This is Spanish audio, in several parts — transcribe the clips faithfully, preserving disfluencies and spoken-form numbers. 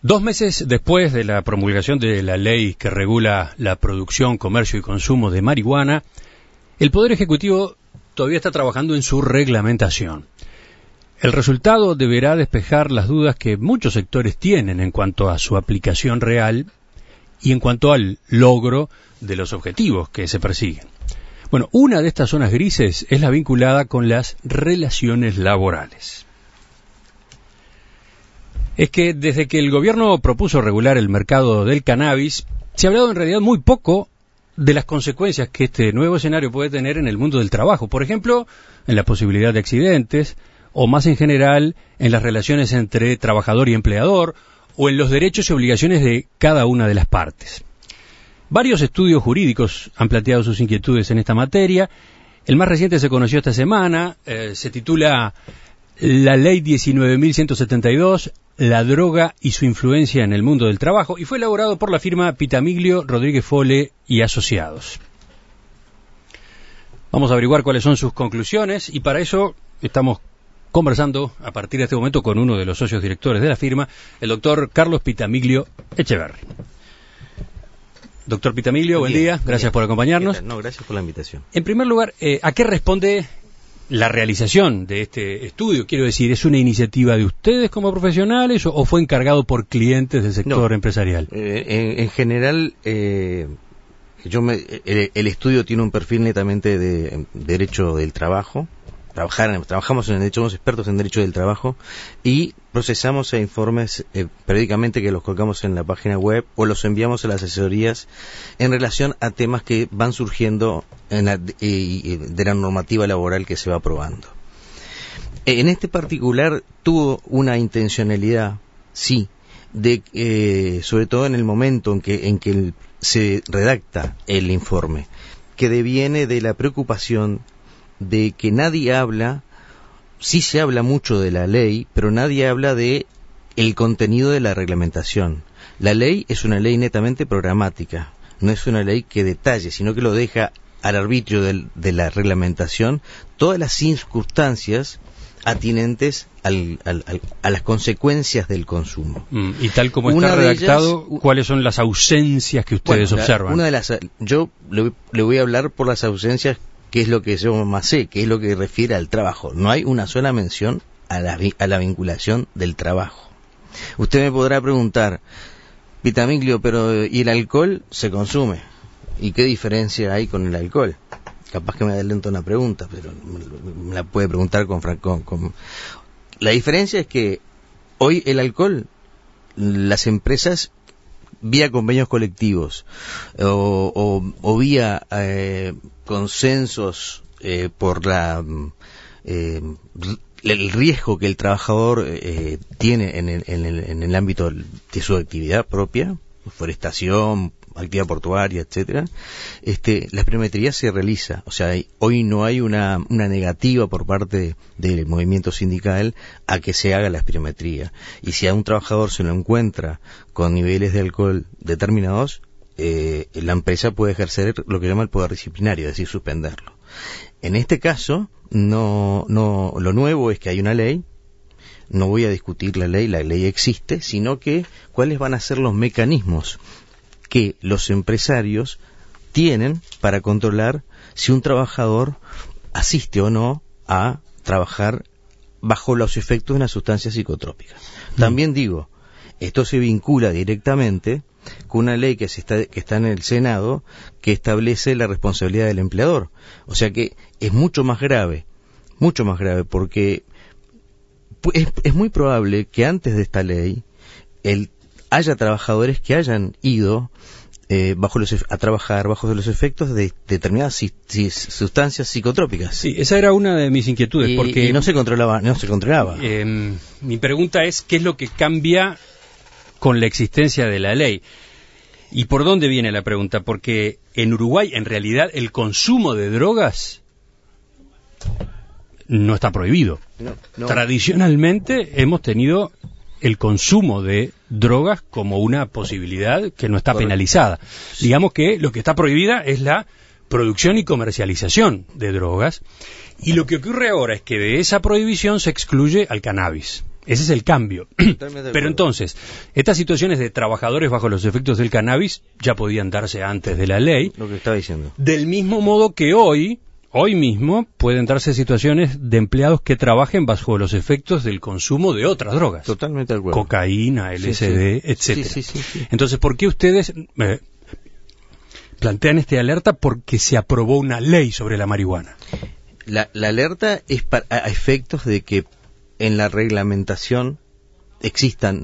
Dos meses después de la promulgación de la ley que regula la producción, comercio y consumo de marihuana, el Poder Ejecutivo todavía está trabajando en su reglamentación. El resultado deberá despejar las dudas que muchos sectores tienen en cuanto a su aplicación real y en cuanto al logro de los objetivos que se persiguen. Bueno, una de estas zonas grises es la vinculada con las relaciones laborales. Es que desde que el gobierno propuso regular el mercado del cannabis, se ha hablado en realidad muy poco de las consecuencias que este nuevo escenario puede tener en el mundo del trabajo. Por ejemplo, en la posibilidad de accidentes, o más en general, en las relaciones entre trabajador y empleador, o en los derechos y obligaciones de cada una de las partes. Varios estudios jurídicos han planteado sus inquietudes en esta materia. El más reciente se conoció esta semana, eh, se titula La Ley diecinueve mil ciento setenta y dos, la droga y su influencia en el mundo del trabajo, y fue elaborado por la firma Pitamiglio, Rodríguez Fole y Asociados. Vamos a averiguar cuáles son sus conclusiones, y para eso estamos conversando a partir de este momento con uno de los socios directores de la firma, el doctor Carlos Pitamiglio Echeverri. Doctor Pitamiglio, buen bien, día, gracias bien. por acompañarnos. No, gracias por la invitación. En primer lugar, eh, ¿a qué responde la realización de este estudio? Quiero decir, ¿es una iniciativa de ustedes como profesionales o, o fue encargado por clientes del sector no, empresarial? Eh, en, en general, eh, yo me, el, el estudio tiene un perfil netamente de derecho del trabajo. Trabajar, trabajamos en el derecho, somos expertos en derecho del trabajo y procesamos informes eh, periódicamente que los colgamos en la página web o los enviamos a las asesorías en relación a temas que van surgiendo en la, eh, de la normativa laboral que se va aprobando. En este particular tuvo una intencionalidad, sí, de eh, sobre todo en el momento en que, en que el, se redacta el informe, que deviene de la preocupación de que nadie habla, sí se habla mucho de la ley, pero nadie habla de el contenido de la reglamentación. La ley es una ley netamente programática, no es una ley que detalle, sino que lo deja al arbitrio del, de la reglamentación todas las circunstancias atinentes al, al, al, a las consecuencias del consumo. Mm, y tal como está una redactado, ellas, ¿cuáles son las ausencias que ustedes bueno, observan? La, una de las, yo le, le voy a hablar por las ausencias, que es lo que yo más sé, que es lo que refiere al trabajo. No hay una sola mención a la, a la vinculación del trabajo. Usted me podrá preguntar, Pitamiglio, pero ¿y el alcohol se consume? ¿Y qué diferencia hay con el alcohol? Capaz que me adelanto una pregunta, pero me la puede preguntar con, con, con... La diferencia es que hoy el alcohol, las empresas, vía convenios colectivos o, o, o vía eh, consensos eh, por la eh, el riesgo que el trabajador eh, tiene en el, en, el, en el ámbito de su actividad propia, forestación, actividad portuaria, etcétera, este, la espirometría se realiza. O sea, hay, hoy no hay una, una negativa por parte del movimiento sindical a que se haga la espirometría. Y si a un trabajador se lo encuentra con niveles de alcohol determinados, eh, la empresa puede ejercer lo que llama el poder disciplinario, es decir, suspenderlo. En este caso, no, no, lo nuevo es que hay una ley. No voy a discutir la ley, la ley existe, sino que cuáles van a ser los mecanismos que los empresarios tienen para controlar si un trabajador asiste o no a trabajar bajo los efectos de una sustancia psicotrópica. Mm. También digo, esto se vincula directamente con una ley que, se está, que está en el Senado que establece la responsabilidad del empleador. O sea que es mucho más grave, mucho más grave, porque es, es muy probable que antes de esta ley el haya trabajadores que hayan ido eh, bajo los, a trabajar bajo los efectos de determinadas si, si, sustancias psicotrópicas. Sí, esa era una de mis inquietudes, y, porque y no se controlaba, no se controlaba. Eh, mi pregunta es ¿qué es lo que cambia con la existencia de la ley? ¿Y por dónde viene la pregunta? Porque en Uruguay, en realidad, el consumo de drogas no está prohibido. No, no. Tradicionalmente hemos tenido el consumo de drogas como una posibilidad que no está Correcto. penalizada. Digamos que lo que está prohibida es la producción y comercialización de drogas, y lo que ocurre ahora es que de esa prohibición se excluye al cannabis. Ese es el cambio. Pero entonces, estas situaciones de trabajadores bajo los efectos del cannabis ya podían darse antes de la ley. Lo que estaba diciendo. Del mismo modo que hoy, hoy mismo, pueden darse situaciones de empleados que trabajen bajo los efectos del consumo de otras drogas. Totalmente de acuerdo. Cocaína, L S D, sí, sí. etcétera. Sí, sí, sí, sí. Entonces, ¿por qué ustedes eh, plantean esta alerta? Porque se aprobó una ley sobre la marihuana. La, la alerta es para, a efectos de que en la reglamentación existan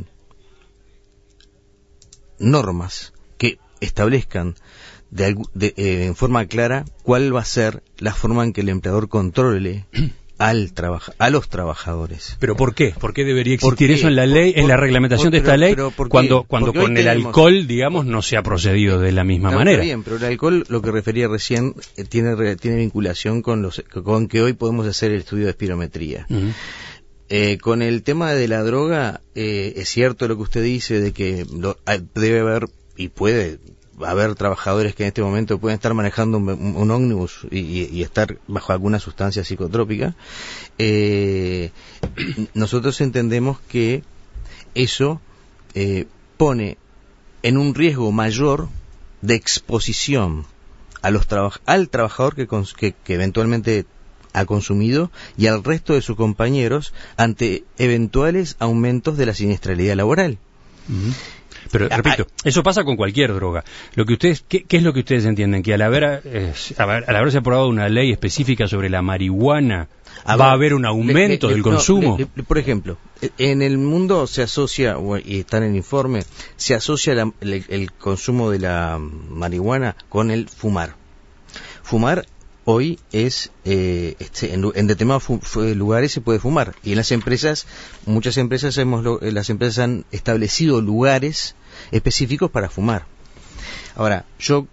normas que establezcan de, de, eh, en forma clara cuál va a ser la forma en que el empleador controle al trabaja, a los trabajadores. ¿Pero por qué? ¿Por qué debería existir qué? eso en la ley, Por, en la por, reglamentación por, de esta pero, ley, pero ¿por cuando, qué? cuando Porque con el tenemos... alcohol, digamos, no se ha procedido de la misma no, manera? Está bien, pero el alcohol, lo que refería recién, eh, tiene, tiene vinculación con, los, con que hoy podemos hacer el estudio de espirometría. Uh-huh. Eh, con el tema de la droga, eh, es cierto lo que usted dice de que lo, debe haber y puede haber trabajadores que en este momento pueden estar manejando un, un ómnibus y, y, y estar bajo alguna sustancia psicotrópica. Eh, nosotros entendemos que eso eh, pone en un riesgo mayor de exposición a los traba- al trabajador que, que, que eventualmente ha consumido y al resto de sus compañeros ante eventuales aumentos de la siniestralidad laboral. Uh-huh. Pero, repito, eso pasa con cualquier droga. Lo que ustedes, ¿qué, qué es lo que ustedes entienden? ¿Que al, haber, eh, al haberse aprobado una ley específica sobre la marihuana, a va ver, a haber un aumento le, le, del le, consumo? No, le, por ejemplo, en el mundo se asocia, y está en el informe, se asocia la, el, el consumo de la marihuana con el fumar. Fumar hoy es, eh, este, en, en determinados fu, fu, lugares se puede fumar. Y en las empresas, muchas empresas hemos, las empresas han establecido lugares específicos para fumar. Ahora, yo,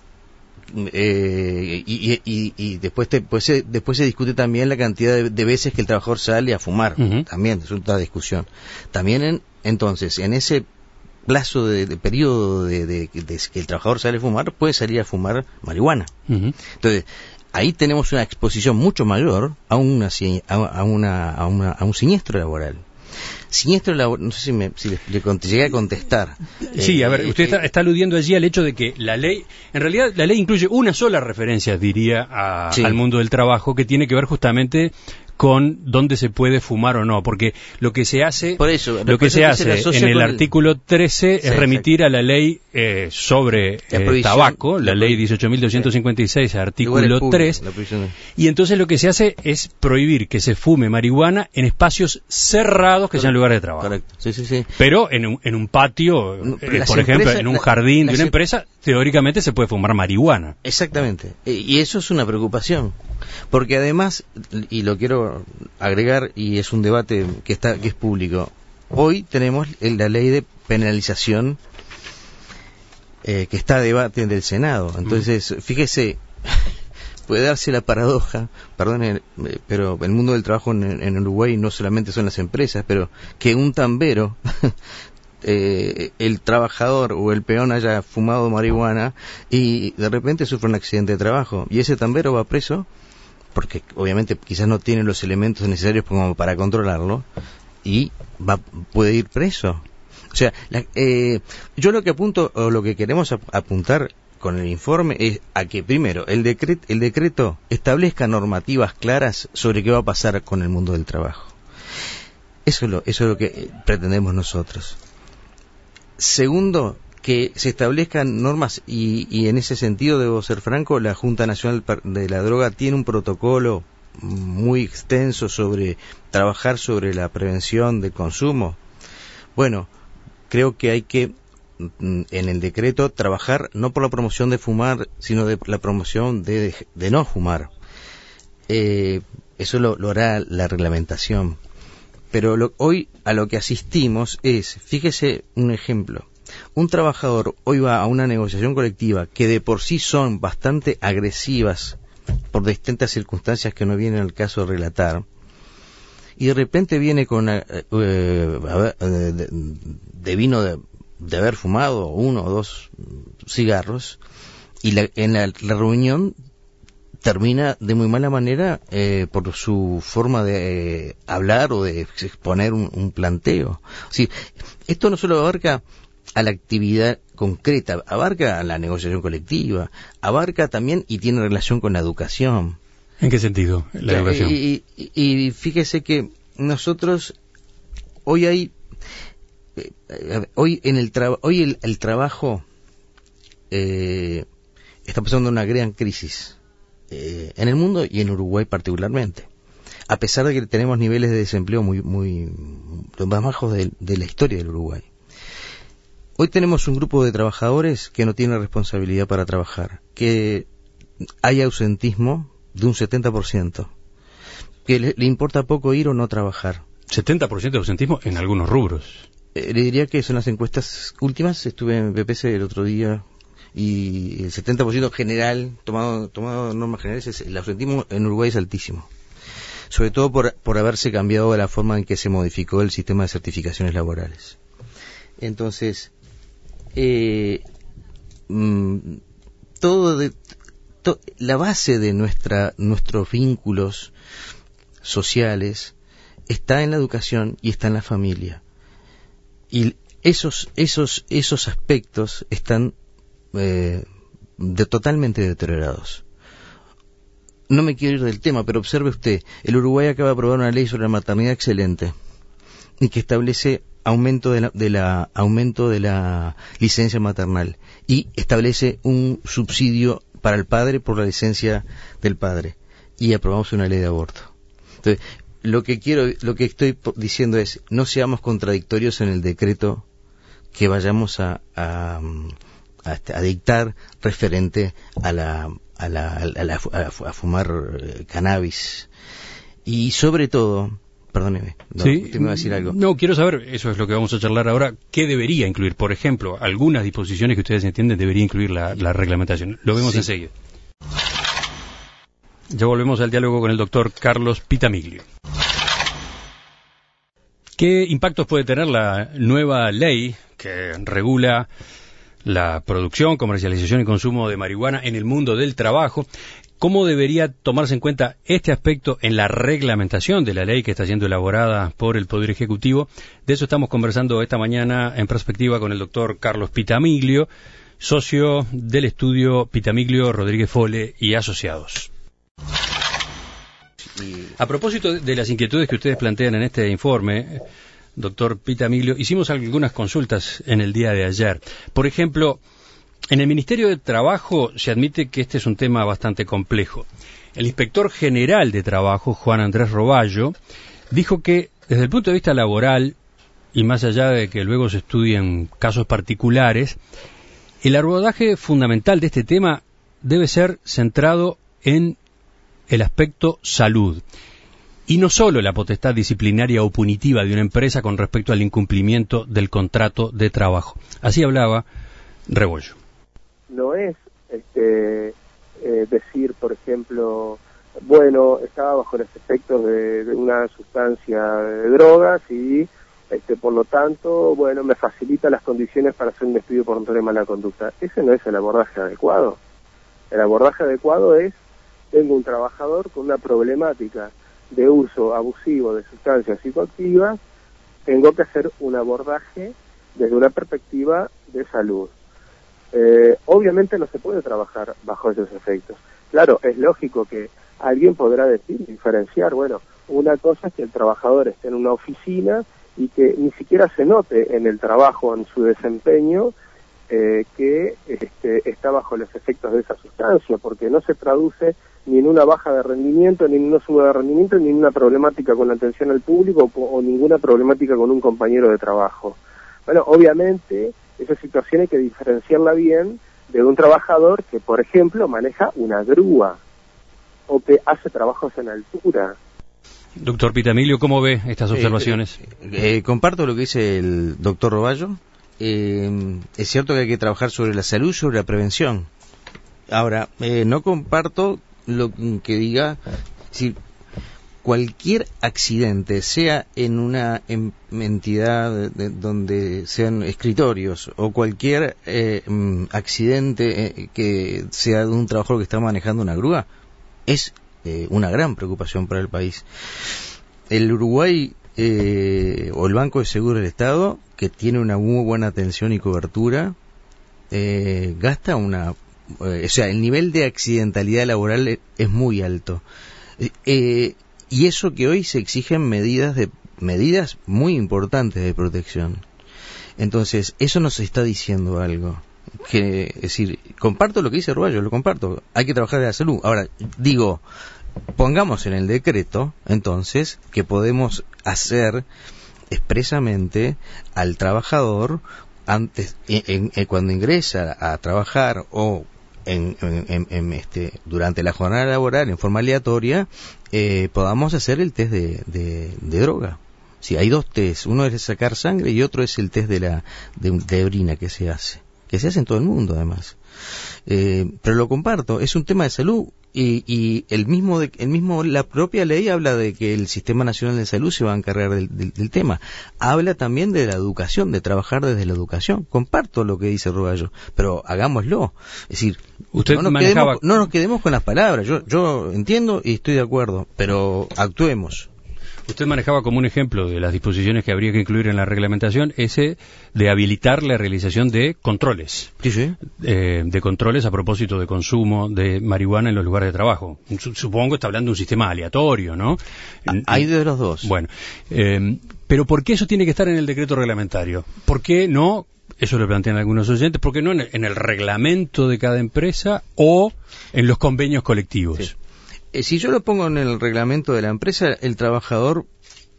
eh, y, y, y después, te, pues, se, después se discute también la cantidad de, de veces que el trabajador sale a fumar. Uh-huh. También es otra discusión. También, en, entonces, en ese plazo de, de periodo de, de, de, de que el trabajador sale a fumar, puede salir a fumar marihuana. Uh-huh. Entonces, ahí tenemos una exposición mucho mayor a una a una a, una, a un siniestro laboral. Siniestro laboral, no sé si me si le, le, le llegué a contestar. Sí, eh, a ver, usted eh, está, está aludiendo allí al hecho de que la ley, en realidad la ley incluye una sola referencia, diría, a, sí. al mundo del trabajo, que tiene que ver justamente con dónde se puede fumar o no, porque lo que se hace, Por eso, lo que se hace se en el artículo trece sí, es remitir exacto. a la ley eh, sobre eh, tabaco, la, la ley dieciocho mil doscientos cincuenta y seis, sí. artículo tres, y entonces lo que se hace es prohibir que se fume marihuana en espacios cerrados que Correcto. sean lugares de trabajo. Correcto. Sí, sí, sí. Pero en un, en un patio, eh, por empresas, ejemplo, en un la, jardín de una empresa, teóricamente se puede fumar marihuana. Exactamente, y eso es una preocupación. Porque además, y lo quiero agregar, y es un debate que está que es público, hoy tenemos la ley de penalización eh, que está a debate en el Senado. Entonces, fíjese, puede darse la paradoja, perdón, pero el mundo del trabajo en, en Uruguay no solamente son las empresas, pero que un tambero... Eh, el trabajador o el peón haya fumado marihuana y de repente sufre un accidente de trabajo y ese tambero va preso porque obviamente quizás no tiene los elementos necesarios como para controlarlo y va puede ir preso. O sea, la, eh, yo lo que apunto o lo que queremos ap- apuntar con el informe es a que primero el decreto el decreto establezca normativas claras sobre qué va a pasar con el mundo del trabajo. Eso es lo eso es lo que pretendemos nosotros. Segundo, que se establezcan normas y, y en ese sentido debo ser franco, la Junta Nacional de la Droga tiene un protocolo muy extenso sobre trabajar sobre la prevención del consumo. Bueno, creo que hay que en el decreto trabajar no por la promoción de fumar, sino de la promoción de, de no fumar. Eh, eso lo, lo hará la reglamentación. Pero lo, hoy a lo que asistimos es, fíjese un ejemplo, un trabajador hoy va a una negociación colectiva que de por sí son bastante agresivas por distintas circunstancias que no vienen al caso de relatar, y de repente viene con eh, eh, de, de vino de, de haber fumado uno o dos cigarros, y la, en la, la reunión termina de muy mala manera eh, por su forma de eh, hablar o de exponer un, un planteo. Sí, esto no solo abarca a la actividad concreta, abarca a la negociación colectiva, abarca también y tiene relación con la educación. ¿En qué sentido la educación? Y, y, y fíjese que nosotros hoy hay eh, hoy en el trabajo hoy el, el trabajo eh, está pasando una gran crisis eh, en el mundo y en Uruguay particularmente, a pesar de que tenemos niveles de desempleo muy muy los más bajos de, de la historia del Uruguay. Hoy tenemos un grupo de trabajadores que no tiene responsabilidad para trabajar, que hay ausentismo de un setenta por ciento, que le, le importa poco ir o no trabajar. setenta por ciento de ausentismo en algunos rubros. Eh, le diría que son las encuestas últimas, estuve en B P C el otro día, y el setenta por ciento general, tomado tomado normas generales, es, el ausentismo en Uruguay es altísimo. Sobre todo por, por haberse cambiado de la forma en que se modificó el sistema de certificaciones laborales. Entonces, eh, mmm, todo de... la base de nuestra nuestros vínculos sociales está en la educación y está en la familia, y esos esos esos aspectos están eh, de, totalmente deteriorados. No me quiero ir del tema, pero observe usted, el Uruguay acaba de aprobar una ley sobre la maternidad excelente y que establece aumento de la, de la aumento de la licencia maternal y establece un subsidio para el padre por la licencia del padre, y aprobamos una ley de aborto. Entonces, lo que quiero, lo que estoy diciendo es, no seamos contradictorios en el decreto que vayamos a, a, a, a dictar referente a la, a la, a la, a fumar cannabis, y sobre todo, perdóneme, no, sí, usted me va a decir algo. No, quiero saber, eso es lo que vamos a charlar ahora, ¿qué debería incluir? Por ejemplo, algunas disposiciones que ustedes entienden debería incluir la, la reglamentación. Lo vemos sí. enseguida. Ya volvemos al diálogo con el doctor Carlos Pitamiglio. ¿Qué impactos puede tener la nueva ley que regula la producción, comercialización y consumo de marihuana en el mundo del trabajo? ¿Cómo debería tomarse en cuenta este aspecto en la reglamentación de la ley que está siendo elaborada por el Poder Ejecutivo? De eso estamos conversando esta mañana en Perspectiva con el doctor Carlos Pitamiglio, socio del estudio Pitamiglio, Rodríguez Fole y Asociados. A propósito de las inquietudes que ustedes plantean en este informe, doctor Pitamiglio, hicimos algunas consultas en el día de ayer. Por ejemplo, en el Ministerio de Trabajo se admite que este es un tema bastante complejo. El inspector general de Trabajo, Juan Andrés Roballo, dijo que desde el punto de vista laboral, y más allá de que luego se estudien casos particulares, el abordaje fundamental de este tema debe ser centrado en el aspecto salud, y no solo la potestad disciplinaria o punitiva de una empresa con respecto al incumplimiento del contrato de trabajo. Así hablaba Rebollo. No es este, eh, decir, por ejemplo, bueno, estaba bajo los efectos de, de una sustancia de drogas y este, por lo tanto, bueno, me facilita las condiciones para hacer un despido por un mala conducta. Ese no es el abordaje adecuado. El abordaje adecuado es, tengo un trabajador con una problemática de uso abusivo de sustancias psicoactivas, tengo que hacer un abordaje desde una perspectiva de salud. Eh, obviamente no se puede trabajar bajo esos efectos. Claro, es lógico que alguien podrá decir, diferenciar, bueno, una cosa es que el trabajador esté en una oficina y que ni siquiera se note en el trabajo, en su desempeño, eh, que este, está bajo los efectos de esa sustancia, porque no se traduce ni en una baja de rendimiento, ni en una suba de rendimiento, ni en una problemática con la atención al público o, o ninguna problemática con un compañero de trabajo. Bueno, obviamente esa situación hay que diferenciarla bien de un trabajador que, por ejemplo, maneja una grúa o que hace trabajos en altura. Doctor Pitamiglio, ¿cómo ve estas observaciones? Eh, eh, eh, comparto lo que dice el doctor Roballo. Eh, es cierto que hay que trabajar sobre la salud y sobre la prevención. Ahora, eh, no comparto lo que diga, si cualquier accidente, sea en una en, entidad de, de, donde sean escritorios, o cualquier eh, accidente eh, que sea de un trabajador que está manejando una grúa, es eh, una gran preocupación para el país. El Uruguay, eh, o el Banco de Seguros del Estado, que tiene una muy buena atención y cobertura, eh, gasta una... Eh, o sea, el nivel de accidentalidad laboral es muy alto. Eh, y eso que hoy se exigen medidas de medidas muy importantes de protección. Entonces, eso nos está diciendo algo. Que, es decir, comparto lo que dice Ruballo, lo comparto. Hay que trabajar en la salud. Ahora, digo, pongamos en el decreto, entonces, que podemos hacer expresamente al trabajador, antes, en, en, cuando ingresa a trabajar o en, en, en, en este, durante la jornada laboral en forma aleatoria, eh, podamos hacer el test de, de, de droga. Sí, hay dos test, uno es sacar sangre y otro es el test de la de, de orina que se hace, que se hace en todo el mundo además. Eh, pero lo comparto, es un tema de salud y, y el mismo de, el mismo la propia ley habla de que el Sistema Nacional de Salud se va a encargar del, del, del tema. Habla también de la educación, de trabajar desde la educación. Comparto lo que dice Ruballo, pero hagámoslo. Es decir, Usted no nos, manejaba... quedemos, no nos quedemos con las palabras. Yo, yo entiendo y estoy de acuerdo, pero actuemos. Usted manejaba como un ejemplo de las disposiciones que habría que incluir en la reglamentación ese de habilitar la realización de controles. Sí, sí. Eh, de controles a propósito de consumo de marihuana en los lugares de trabajo. Supongo que está hablando de un sistema aleatorio, ¿no? Hay de los dos. Bueno, eh, pero ¿por qué eso tiene que estar en el decreto reglamentario? ¿Por qué no, eso lo plantean algunos oyentes, por qué no en el, en el reglamento de cada empresa o en los convenios colectivos? Sí. Si yo lo pongo en el reglamento de la empresa, el trabajador,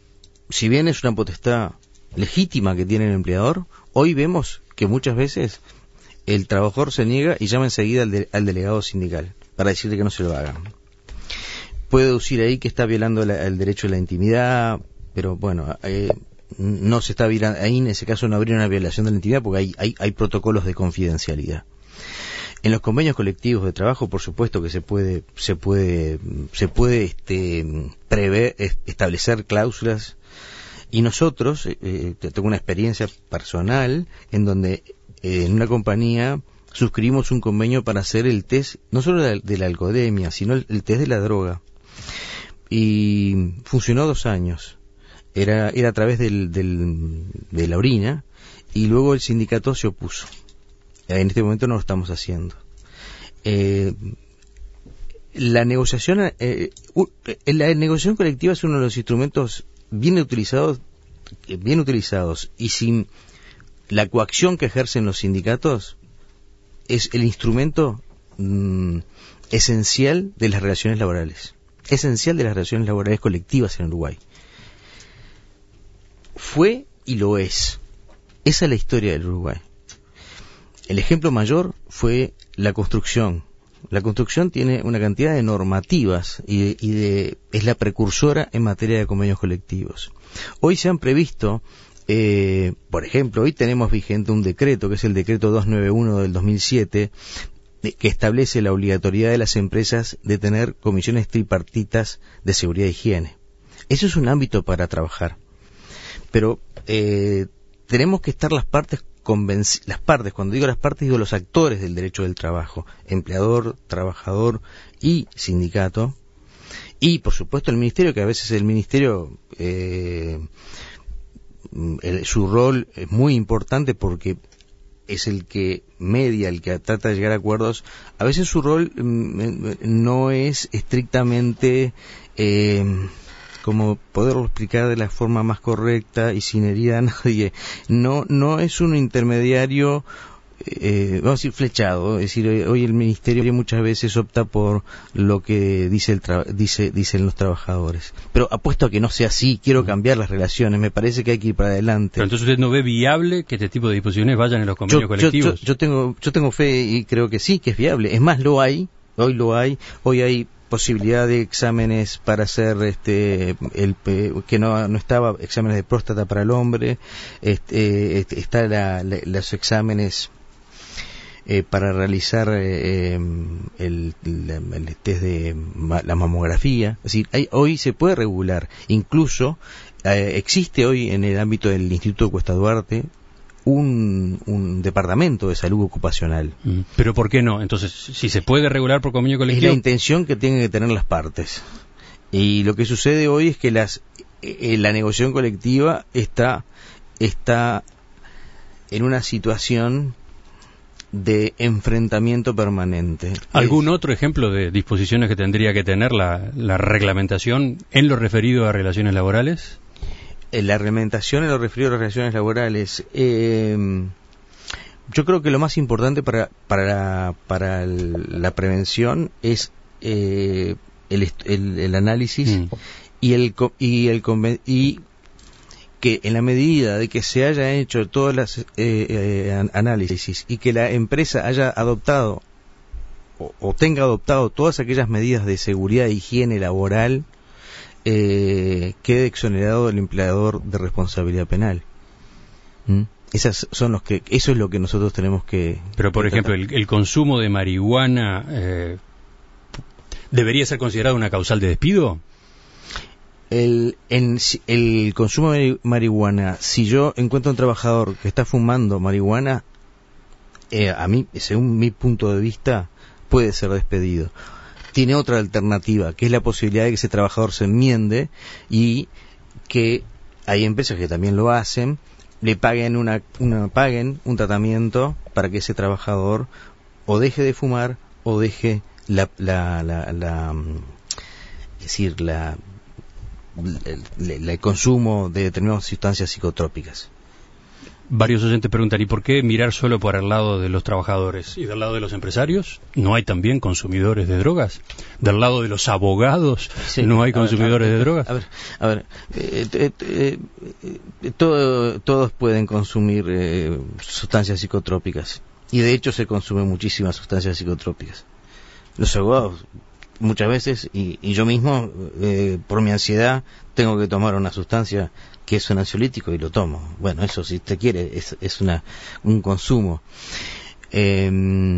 si bien es una potestad legítima que tiene el empleador, hoy vemos que muchas veces el trabajador se niega y llama enseguida al, de, al delegado sindical para decirle que no se lo hagan. Puede deducir ahí que está violando la, el derecho a la intimidad, pero bueno, eh, no se está violando, ahí en ese caso no habría una violación de la intimidad porque hay, hay, hay protocolos de confidencialidad. En los convenios colectivos de trabajo, por supuesto que se puede, se puede, se puede este, prever, establecer cláusulas. Y nosotros, eh, tengo una experiencia personal en donde eh, en una compañía suscribimos un convenio para hacer el test, no solo de la, de la alcoholemia, sino el, el test de la droga. Y funcionó dos años. Era, era a través del, del, de la orina, y luego el sindicato se opuso. En este momento no lo estamos haciendo. Eh, la negociación, eh, la negociación colectiva es uno de los instrumentos bien utilizados, bien utilizados, y sin la coacción que ejercen los sindicatos es el instrumento mm, esencial de las relaciones laborales, esencial de las relaciones laborales colectivas en Uruguay. Fue y lo es. Esa es la historia del Uruguay. El ejemplo mayor fue la construcción. La construcción tiene una cantidad de normativas y, de, y de, es la precursora en materia de convenios colectivos. Hoy se han previsto, eh, por ejemplo, hoy tenemos vigente un decreto, que es el decreto doscientos noventa y uno del dos mil siete, de, que establece la obligatoriedad de las empresas de tener comisiones tripartitas de seguridad e higiene. Eso es un ámbito para trabajar. Pero eh, tenemos que estar las partes Convenci- las partes, cuando digo las partes, digo los actores del derecho del trabajo, empleador, trabajador y sindicato, y por supuesto el ministerio, que a veces el ministerio, eh, el, su rol es muy importante porque es el que media, el que trata de llegar a acuerdos. A veces su rol mm, no es estrictamente... Eh, como poderlo explicar de la forma más correcta y sin herir a nadie. No, no es un intermediario, eh, vamos a decir, flechado. Es decir, hoy el ministerio muchas veces opta por lo que dice el tra- dice, dicen los trabajadores. Pero apuesto a que no sea así, quiero cambiar las relaciones, me parece que hay que ir para adelante. Pero entonces usted no ve viable que este tipo de disposiciones vayan en los convenios yo, colectivos. Yo, yo, yo tengo, yo tengo fe y creo que sí, que es viable. Es más, lo hay, hoy lo hay, hoy hay posibilidad de exámenes para hacer este el que no no estaba exámenes de próstata para el hombre, este, este está la, la, los exámenes eh, para realizar eh, el, el, el test de la mamografía. Es decir, hay, hoy se puede regular, incluso eh, existe hoy en el ámbito del Instituto Cuesta Duarte un, un departamento de salud ocupacional. ¿Pero por qué no? Entonces, si se puede regular por convenio colectivo... Es la intención que tienen que tener las partes. Y lo que sucede hoy es que las eh, la negociación colectiva está, está en una situación de enfrentamiento permanente. ¿Algún es, otro ejemplo de disposiciones que tendría que tener la, la reglamentación en lo referido a relaciones laborales? La reglamentación en lo referido a las relaciones laborales, eh, yo creo que lo más importante para para la, para el, la prevención es eh, el, el, el análisis mm. y el y el y que en la medida de que se haya hecho todas las eh, eh, análisis y que la empresa haya adoptado o, o tenga adoptado todas aquellas medidas de seguridad e higiene laboral, Eh, quede exonerado el empleador de responsabilidad penal. ¿Mm? Esas son los que, eso es lo que nosotros tenemos que. Pero por que ejemplo, el, el consumo de marihuana eh, debería ser considerado una causal de despido. El, en, el consumo de marihuana, si yo encuentro un trabajador que está fumando marihuana, eh, a mí, según mi punto de vista, puede ser despedido. Tiene otra alternativa, que es la posibilidad de que ese trabajador se enmiende y que hay empresas que también lo hacen, le paguen una, una paguen un tratamiento para que ese trabajador o deje de fumar o deje la, la, la, la es decir, la, el, el consumo de determinadas sustancias psicotrópicas. Varios oyentes preguntan, ¿y por qué mirar solo por el lado de los trabajadores? ¿Y del lado de los empresarios? ¿No hay también consumidores de drogas? ¿Del lado de los abogados sí, no hay consumidores ver, a ver, de drogas? A ver, a ver, eh, eh, eh, eh, todo, todos pueden consumir eh, sustancias psicotrópicas. Y de hecho se consumen muchísimas sustancias psicotrópicas. Los abogados, muchas veces, y, y yo mismo, eh, por mi ansiedad, tengo que tomar una sustancia que es un ansiolítico y lo tomo. Bueno, eso si te quiere es, es una un consumo. Eh,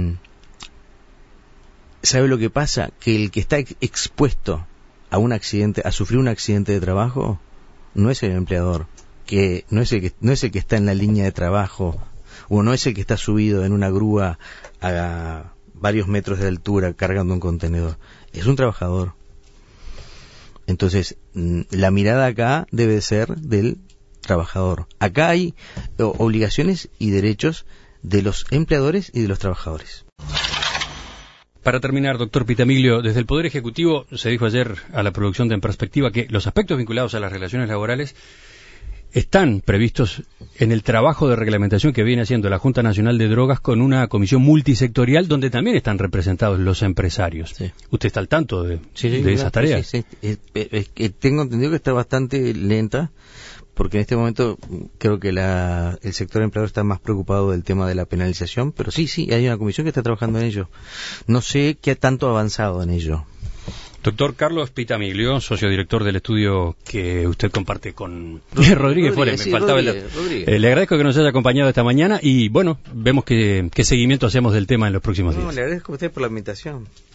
¿Sabe lo que pasa? Que el que está ex- expuesto a un accidente, a sufrir un accidente de trabajo, no es el empleador, que no es el que no es el que está en la línea de trabajo, o no es el que está subido en una grúa a varios metros de altura cargando un contenedor. Es un trabajador. Entonces, la mirada acá debe ser del trabajador. Acá hay obligaciones y derechos de los empleadores y de los trabajadores. Para terminar, doctor Pitamiglio, desde el Poder Ejecutivo se dijo ayer a la producción de En Perspectiva que los aspectos vinculados a las relaciones laborales están previstos en el trabajo de reglamentación que viene haciendo la Junta Nacional de Drogas con una comisión multisectorial donde también están representados los empresarios. Sí. ¿Usted está al tanto de, sí, sí, de esas tareas? Sí, sí. Es, es, es, tengo entendido que está bastante lenta porque en este momento creo que la, el sector empleador está más preocupado del tema de la penalización, pero sí, sí, hay una comisión que está trabajando en ello. No sé qué ha tanto avanzado en ello. Doctor Carlos Pitamiglio, socio director del estudio que usted comparte con Rodríguez, Rodríguez Fore, me sí, faltaba Rodríguez, el... Rodríguez. Eh, le agradezco que nos haya acompañado esta mañana y bueno, vemos qué, qué seguimiento hacemos del tema en los próximos no, días. Le agradezco a usted por la invitación.